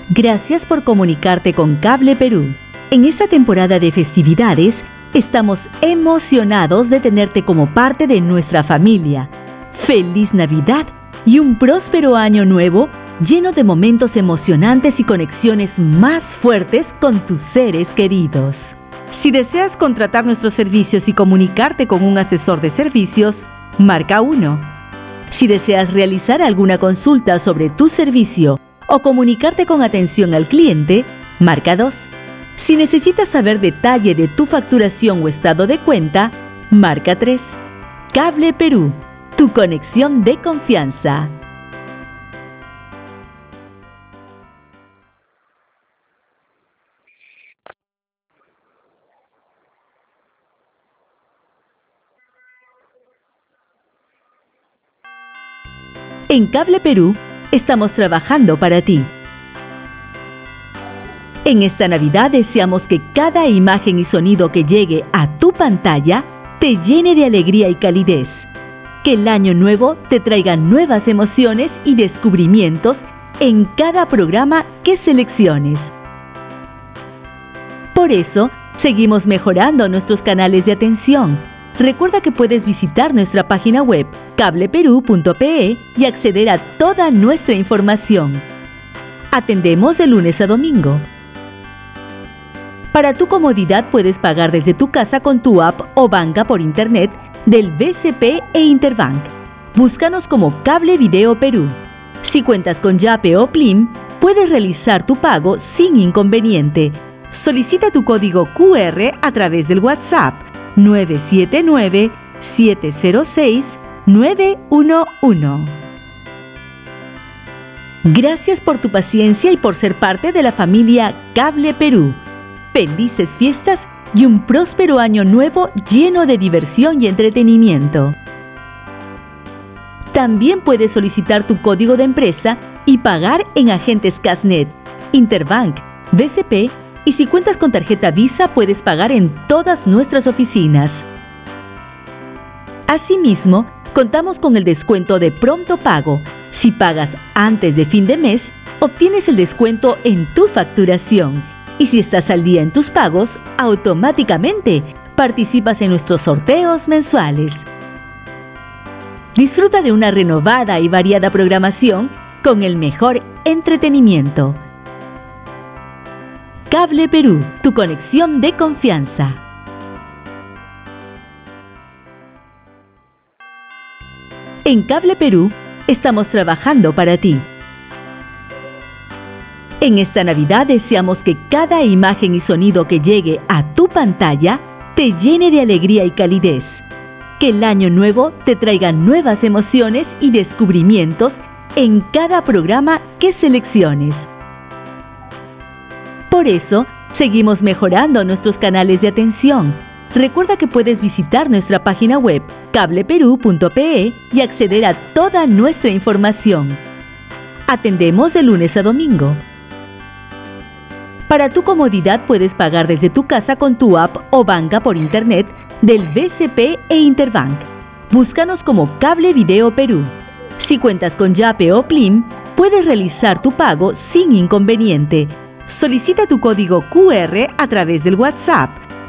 Gracias por comunicarte con Cable Perú. En esta temporada de festividades, estamos emocionados de tenerte como parte de nuestra familia. ¡Feliz Navidad y un próspero año nuevo lleno de momentos emocionantes y conexiones más fuertes con tus seres queridos! Si deseas contratar nuestros servicios y comunicarte con un asesor de servicios, marca 1. Si deseas realizar alguna consulta sobre tu servicio o comunicarte con atención al cliente, marca 2. Si necesitas saber detalle de tu facturación o estado de cuenta, marca 3. Cable Perú, tu conexión de confianza. En Cable Perú, estamos trabajando para ti. En esta Navidad deseamos que cada imagen y sonido que llegue a tu pantalla te llene de alegría y calidez. Que el año nuevo te traiga nuevas emociones y descubrimientos en cada programa que selecciones. Por eso, seguimos mejorando nuestros canales de atención. Recuerda que puedes visitar nuestra página web cableperú.pe y acceder a toda nuestra información. Atendemos de lunes a domingo. Para tu comodidad puedes pagar desde tu casa con tu app o banca por internet del BCP e Interbank. Búscanos como Cable Video Perú. Si cuentas con Yape o Plim, puedes realizar tu pago sin inconveniente. Solicita tu código QR a través del WhatsApp 979-706-911. Gracias por tu paciencia y por ser parte de la familia Cable Perú. Felices fiestas y un próspero año nuevo lleno de diversión y entretenimiento. También puedes solicitar tu código de empresa y pagar en agentes Casnet, Interbank, BCP y si cuentas con tarjeta Visa puedes pagar en todas nuestras oficinas. Asimismo, contamos con el descuento de pronto pago. Si pagas antes de fin de mes, obtienes el descuento en tu facturación. Y si estás al día en tus pagos, automáticamente participas en nuestros sorteos mensuales. Disfruta de una renovada y variada programación con el mejor entretenimiento. Cable Perú, tu conexión de confianza. En Cable Perú, estamos trabajando para ti. En esta Navidad deseamos que cada imagen y sonido que llegue a tu pantalla te llene de alegría y calidez. Que el año nuevo te traiga nuevas emociones y descubrimientos en cada programa que selecciones. Por eso, seguimos mejorando nuestros canales de atención. Recuerda que puedes visitar nuestra página web cableperú.pe y acceder a toda nuestra información. Atendemos de lunes a domingo. Para tu comodidad puedes pagar desde tu casa con tu app o banca por internet del BCP e Interbank. Búscanos como Cable Video Perú. Si cuentas con Yape o Plim, puedes realizar tu pago sin inconveniente. Solicita tu código QR a través del WhatsApp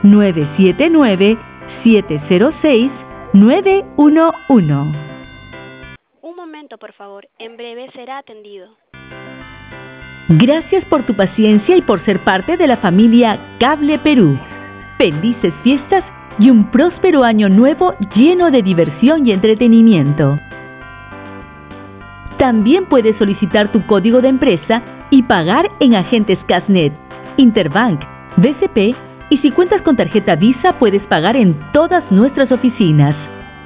979-706-911. Un momento, por favor. En breve será atendido. Gracias por tu paciencia y por ser parte de la familia Cable Perú. Felices fiestas y un próspero año nuevo lleno de diversión y entretenimiento. También puedes solicitar tu código de empresa y pagar en agentes Casnet, Interbank, BCP y si cuentas con tarjeta Visa puedes pagar en todas nuestras oficinas.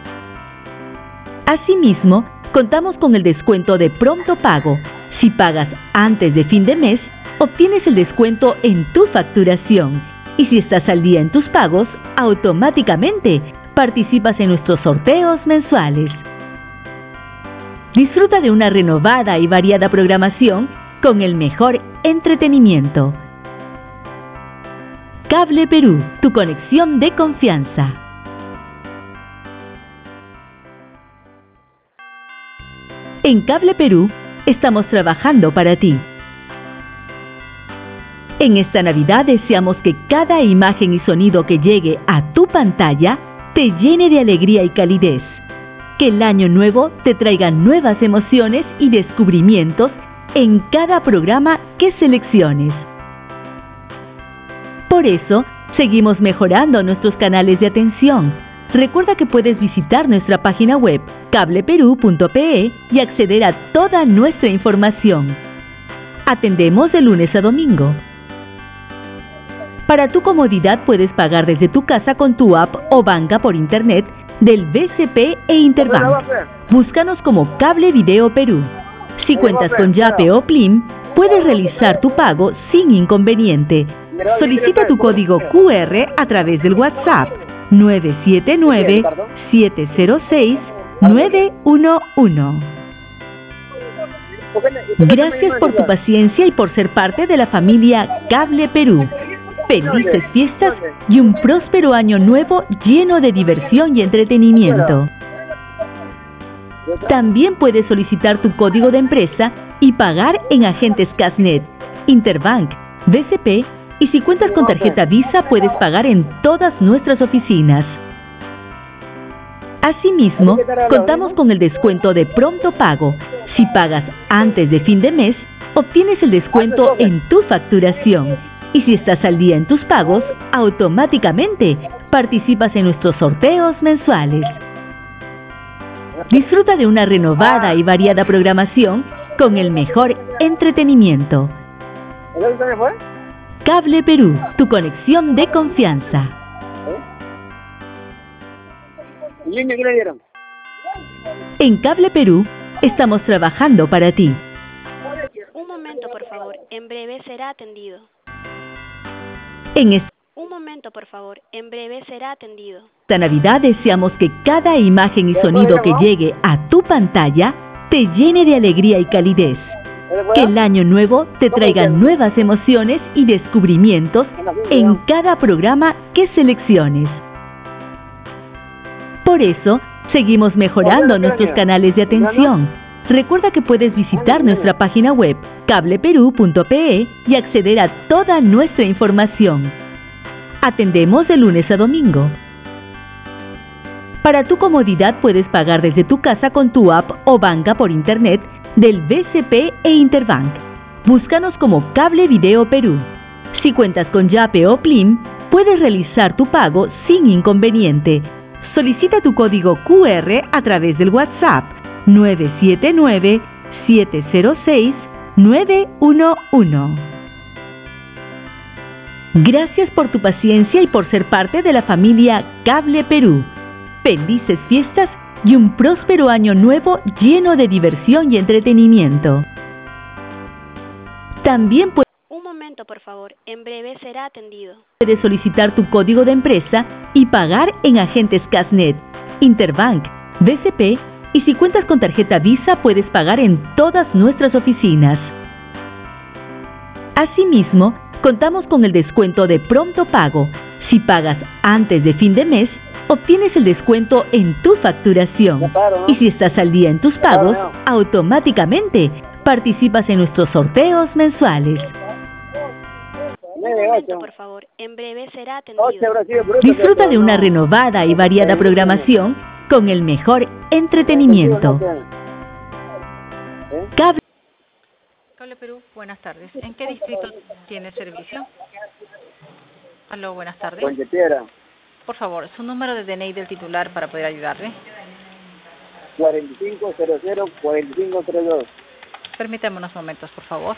Asimismo, contamos con el descuento de pronto pago. Si pagas antes de fin de mes, obtienes el descuento en tu facturación. Y si estás al día en tus pagos, automáticamente participas en nuestros sorteos mensuales. Disfruta de una renovada y variada programación con el mejor entretenimiento. Cable Perú, tu conexión de confianza. En Cable Perú, estamos trabajando para ti. En esta Navidad deseamos que cada imagen y sonido que llegue a tu pantalla te llene de alegría y calidez. Que el año nuevo te traiga nuevas emociones y descubrimientos en cada programa que selecciones. Por eso, seguimos mejorando nuestros canales de atención. Recuerda que puedes visitar nuestra página web cableperú.pe y acceder a toda nuestra información. Atendemos de lunes a domingo. Para tu comodidad puedes pagar desde tu casa con tu app o banca por internet del BCP e Interbank. Búscanos como Cable Video Perú. Si cuentas con Yape o Plim, puedes realizar tu pago sin inconveniente. Solicita tu código QR a través del WhatsApp 979-706-911. Gracias por tu paciencia y por ser parte de la familia Cable Perú. Felices fiestas y un próspero año nuevo lleno de diversión y entretenimiento. También puedes solicitar tu código de empresa y pagar en agentes Casnet, Interbank, BCP y si cuentas con tarjeta Visa puedes pagar en todas nuestras oficinas. Asimismo, contamos con el descuento de pronto pago. Si pagas antes de fin de mes, obtienes el descuento en tu facturación. Y si estás al día en tus pagos, automáticamente participas en nuestros sorteos mensuales. Disfruta de una renovada y variada programación con el mejor entretenimiento. Cable Perú, tu conexión de confianza. En Cable Perú, estamos trabajando para ti. Un momento, por favor. En breve será atendido. Un momento, por favor. En breve será atendido. Esta Navidad deseamos que cada imagen y sonido que llegue a tu pantalla te llene de alegría y calidez. Que el año nuevo te traiga nuevas emociones y descubrimientos en cada programa que selecciones. Por eso, seguimos mejorando nuestros canales de atención. Recuerda que puedes visitar nuestra página web cableperú.pe y acceder a toda nuestra información. Atendemos de lunes a domingo. Para tu comodidad puedes pagar desde tu casa con tu app o banca por internet del BCP e Interbank. Búscanos como Cable Video Perú. Si cuentas con Yape o Plim, puedes realizar tu pago sin inconveniente. Solicita tu código QR a través del WhatsApp 979-706-911. Gracias por tu paciencia y por ser parte de la familia Cable Perú. Felices fiestas y un próspero año nuevo lleno de diversión y entretenimiento. También Un momento, por favor. En breve será atendido. Puedes solicitar tu código de empresa y pagar en agentes Casnet, Interbank, BCP y si cuentas con tarjeta Visa puedes pagar en todas nuestras oficinas. Asimismo, contamos con el descuento de pronto pago. Si pagas antes de fin de mes, obtienes el descuento en tu facturación. Y si estás al día en tus pagos, automáticamente participas en nuestros sorteos mensuales. Un momento, por favor. En breve será atendido. Disfruta de una renovada y variada programación con el mejor entretenimiento. Cable Perú, buenas tardes. ¿En qué distrito tiene servicio? Aló, buenas tardes. Por favor, su número de DNI del titular para poder ayudarle. 4500-4532. Permítame unos momentos, por favor.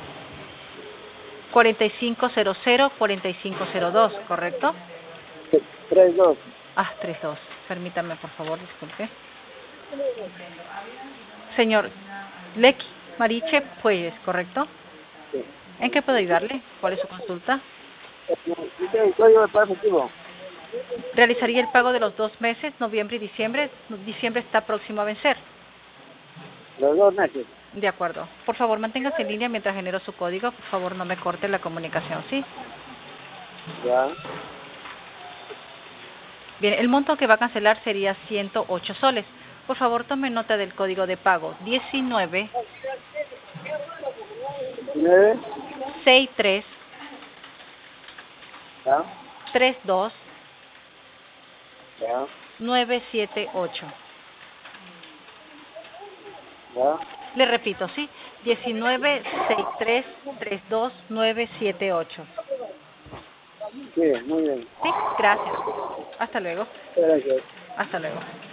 4500-4502, ¿correcto? 32. 32. Permítame, por favor, disculpe. Señor Lecky Mariche Puelles, ¿correcto? Sí. ¿En qué puedo ayudarle? ¿Cuál es su consulta? El código de pago efectivo. Realizaría el pago de los 2 meses, noviembre y diciembre. Diciembre está próximo a vencer. Los 2 meses. De acuerdo. Por favor, manténgase en línea mientras genero su código. Por favor, no me corte la comunicación, ¿sí? Ya. Bien, el monto que va a cancelar sería 108 soles. Por favor, tome nota del código de pago. 19 9 63 ¿Ya? 32 ¿Ya? 978. ¿Ya? Le repito, ¿sí? 1963-32978. Sí, muy bien. Sí, gracias. Hasta luego. Gracias. Hasta luego.